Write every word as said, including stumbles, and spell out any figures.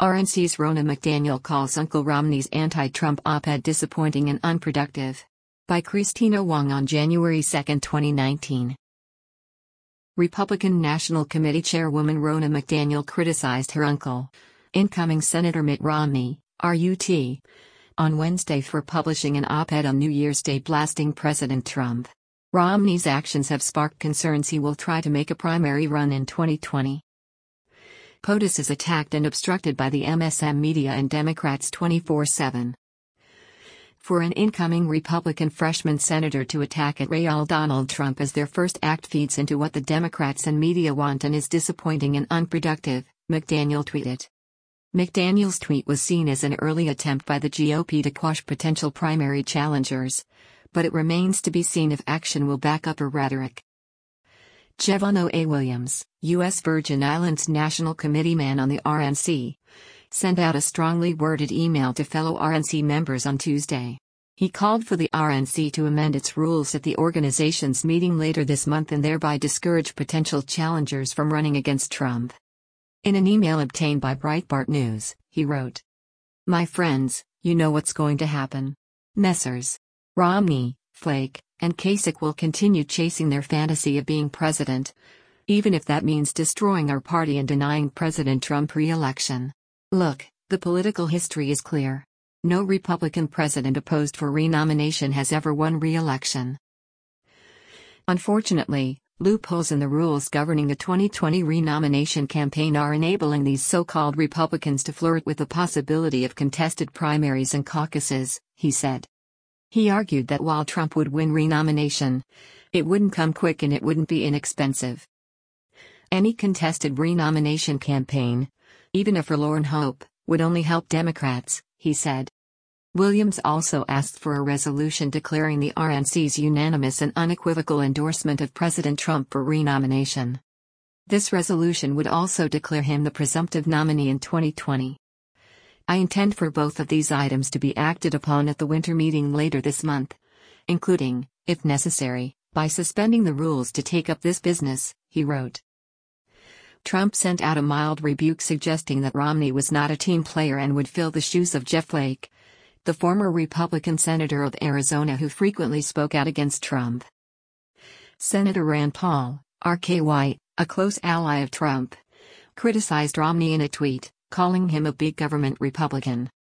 R N C's Ronna McDaniel calls Uncle Romney's anti-Trump op-ed disappointing and unproductive. By Christina Wong on January second, twenty nineteen. Republican National Committee Chairwoman Ronna McDaniel criticized her uncle, incoming Senator Mitt Romney, R U T, on Wednesday for publishing an op-ed on New Year's Day blasting President Trump. Romney's actions have sparked concerns he will try to make a primary run in twenty twenty. POTUS is attacked and obstructed by the M S M media and Democrats twenty-four seven. For an incoming Republican freshman senator to attack at Real Donald Trump as their first act feeds into what the Democrats and media want and is disappointing and unproductive, McDaniel tweeted. McDaniel's tweet was seen as an early attempt by the G O P to quash potential primary challengers, but it remains to be seen if action will back up her rhetoric. Jevon A. Williams, U S Virgin Islands National Committeeman on the R N C, sent out a strongly worded email to fellow R N C members on Tuesday. He called for the R N C to amend its rules at the organization's meeting later this month and thereby discourage potential challengers from running against Trump. In an email obtained by Breitbart News, he wrote, "My friends, you know what's going to happen. Messrs. Romney, Flake, and Kasich will continue chasing their fantasy of being president, even if that means destroying our party and denying President Trump re-election. Look, the political history is clear. No Republican president opposed for renomination has ever won re-election. Unfortunately, loopholes in the rules governing the twenty twenty renomination campaign are enabling these so-called Republicans to flirt with the possibility of contested primaries and caucuses," he said. He argued that while Trump would win renomination, it wouldn't come quick and it wouldn't be inexpensive. Any contested renomination campaign, even a forlorn hope, would only help Democrats, he said. Williams also asked for a resolution declaring the R N C's unanimous and unequivocal endorsement of President Trump for renomination. This resolution would also declare him the presumptive nominee in twenty twenty. I intend for both of these items to be acted upon at the winter meeting later this month, including, if necessary, by suspending the rules to take up this business, he wrote. Trump sent out a mild rebuke suggesting that Romney was not a team player and would fill the shoes of Jeff Flake, the former Republican senator of Arizona who frequently spoke out against Trump. Senator Rand Paul, R K Y, a close ally of Trump, criticized Romney in a tweet, calling him a big government Republican.